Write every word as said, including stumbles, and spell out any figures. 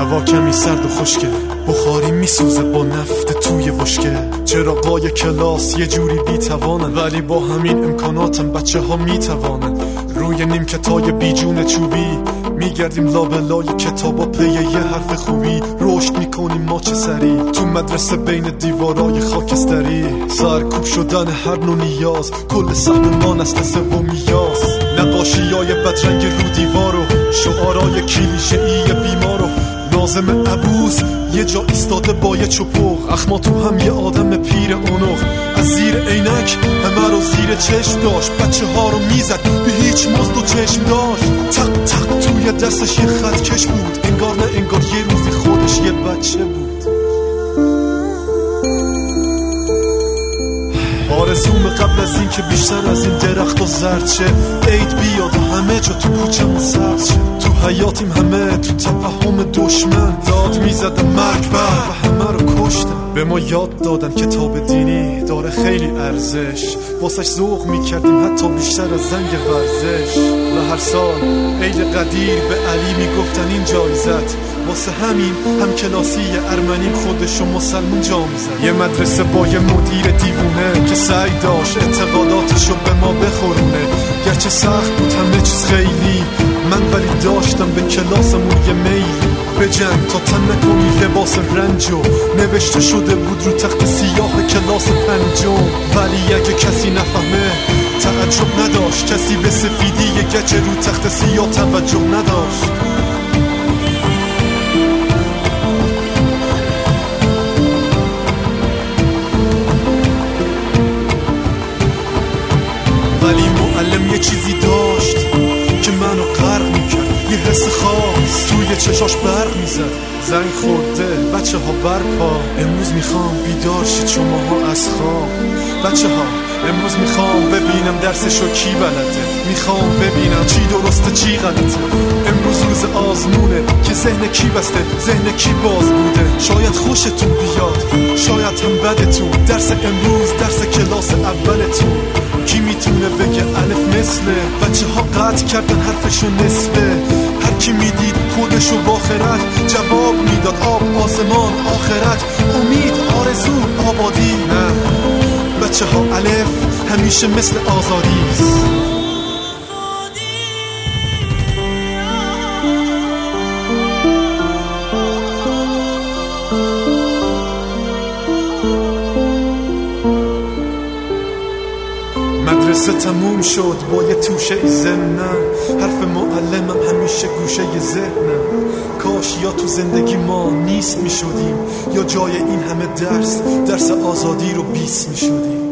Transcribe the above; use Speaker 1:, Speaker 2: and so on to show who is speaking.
Speaker 1: هوا کمی سرد و خشکه، بخاری میسوزه با نفت توی بشکه. چراغای کلاس یه جوری بیتوانن، ولی با همین امکاناتم بچه ها میتوانن. روی نیمکتای بیجون چوبی میگردیم لابلای کتابا پی یه حرف خوبی. رشد میکنیم ما چه سری تو مدرسه بین دیوارای خاکستری. سرکوب شدن هر نوع نیاز، کل سهم ما نسل سومیاز. نقاشیای بدرنگ رو دیوارو، شعارای کلیشه‌ای بیمارو. ناظم عبوس یه جا ایستاده با یه چپوغ، اخما تو هم یه آدم پیر اونوغ. از زیر عینک همه رو زیر چشم داشت، بچه ها رو میزد به هیچ مزد و چشم داشت. تق تق توی دستش یه خط کش بود، انگار نه انگار یه روزی خودش یه بچه بود. آرزوم قبل از این که بیشتر از این درخت و زرد شه، عید بیاد و همه جا تو کوچه ما سبز شه. تو حیاتیم همه تو تفهم دشمن، داد میزدن مرگ بر و همه رو کشتن. به ما یاد دادن کتاب دینی داره خیلی ارزش، واسش ذوق میکردیم حتی بیشتر از زنگ ورزش. و هر سال عید قدیر به علی میگفتن این جایزت، واسه همین هم کلاسی ارمنیم خودشو مسلمون جا میزد. یه مدرسه با یه مدیر دیوونه که سعی داشت اعتقاداتشو به ما بخورونه. گرچه سخت بود همه چیز خیلی، من ولی داشتم به کلاسمون یه میلی. به جنگ تا تن نکنی لباس رنجو، نوشته شده بود رو تخت سیاه کلاس پنجم. ولی اگه کسی نفهمه تعجب نداشت، کسی به سفیدی یه گچه رو تخت سیاه توجه نداشت. ولی معلم یه چیزی داشت که منو غرق میکرد، یه حس خاص توی چشاش برق میزد. زنگ خورده بچه ها برپا، امروز میخوام بیدار شید شماها از خواب. بچه ها امروز میخوام ببینم درسشو کی بلده، میخوام ببینم چی درسته چی غلطه. امروز روز آزمونه که ذهن کی بسته ذهن کی باز بوده. شاید خوشتون بیاد شاید هم بدتون، درس امروز درس کلاس اولتون. کی میتونه بگه الف مثله؟ بچه ها قطع کردن حرفشو نصفه. هر کی میدید خودشو با خرد جواب میداد، آب آسمان آخرت امید آرزو آبادی. نه بچه ها الف همیشه مثل آزادیست. مدرسه تموم شد با یه توشه ای ضمنن، حرف معلمم همیشه گوشه ی ذهنم. کاش یا تو زندگی ما نیست می شدیم، یا جای این همه درس درس آزادی رو بیست می شدیم.